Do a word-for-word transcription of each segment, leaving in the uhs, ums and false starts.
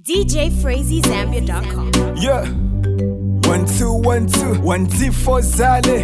D J Frazy Zambia dot com. Yeah. One, two, one, two. One, T for Zale.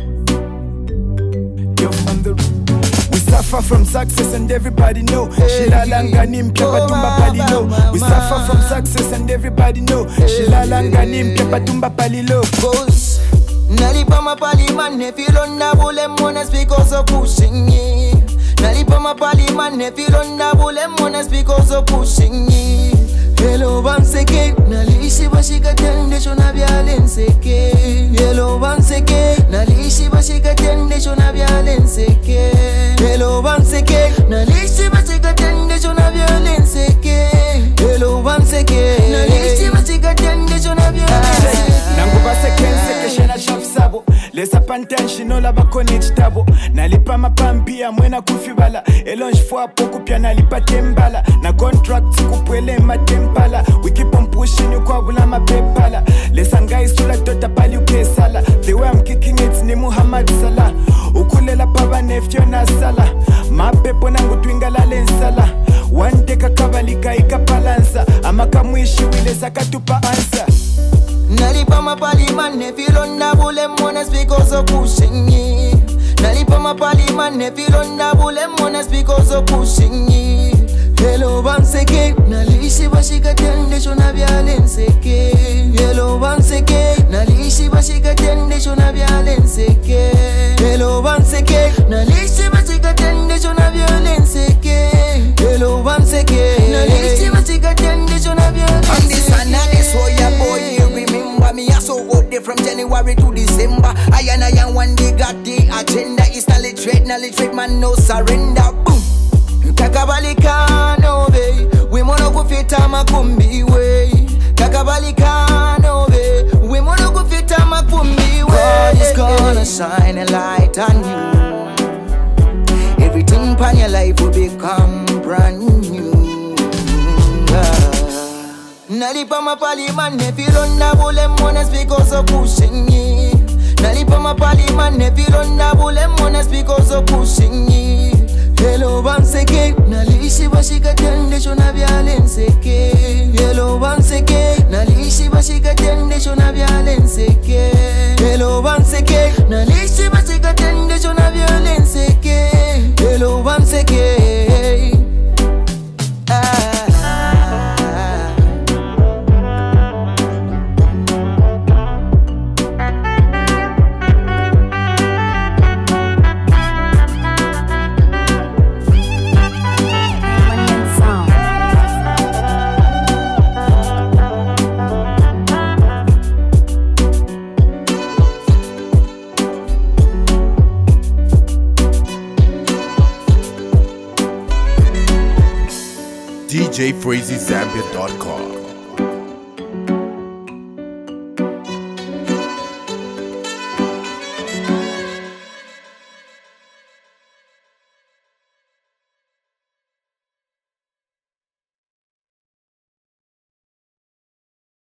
You're on the. We suffer from success and everybody know. Shilalanganim kepatumba palilo. We suffer from success and everybody know. Shilalanganim kepatumba palilo. Cause nalipa mapali mane filonda bule mwana because of pushing ye. Nalipa mapali mane filonda bule mwana because of pushing ye. Hello banseke nalishi bashika tende shona byalenseke. Hello banseke nalishi bashika tende shona byalenseke. Hello banseke nalishi bashika tende shona byalenseke. Hello banseke nalishi bashika tende shona byalenseke. Nangu basekense keshena shafsabo. Lesa pantenshi no la bakoni chitabo. Nalipa mapampia mwena kufibala. Elonge fwa poku pia nalipa tembala. Na contract kupwele matempala. We keep on pushing you kwa bula mapepala. Lesa ngai sula tota pali ukesala. The way I'm kicking it ni Muhammad Salah. Ukulela paba nefyo na sala. Mapepo nangu twingala lensala. One day kakabalika ikapalansa. Amaka mwishi wile sakatupa answer. Nalipa mapali mane filonda bule mwana because of pushing ye. Nalipa mapali mane filonda bule mwana because of pushing ye. Hello banseke nalishi bashika tende shona byalenseke. Hello banseke nalishi bashika tende shona byalenseke. Hello banseke nalishi bashika tende shona byalenseke. Hello banseke nalishi bashika tende shona byalenseke. On this and this for your boy, remember me I so good there from January to December. I and I am one day got the agenda. It's not trade, not trade man no surrender. Boom. Kakabalika no way, we mono kufita makumbi way. Kakabalika no way, we mono kufita makumbi way. God is gonna shine a light on you. Everything pan your life will become brand new. Nalipa mapali mane filonda bule mwana because of pushing ye. Nalipa mapali mane filonda bule mwana because of pushing ye. Hello banseke nalishi bashika tende shona byalenseke. Hello banseke nalishi bashika tende shona byalenseke. Hello banseke nalishi bashika tende shona byalenseke. Hello banseke. Ah. D J Frazy Zambia dot com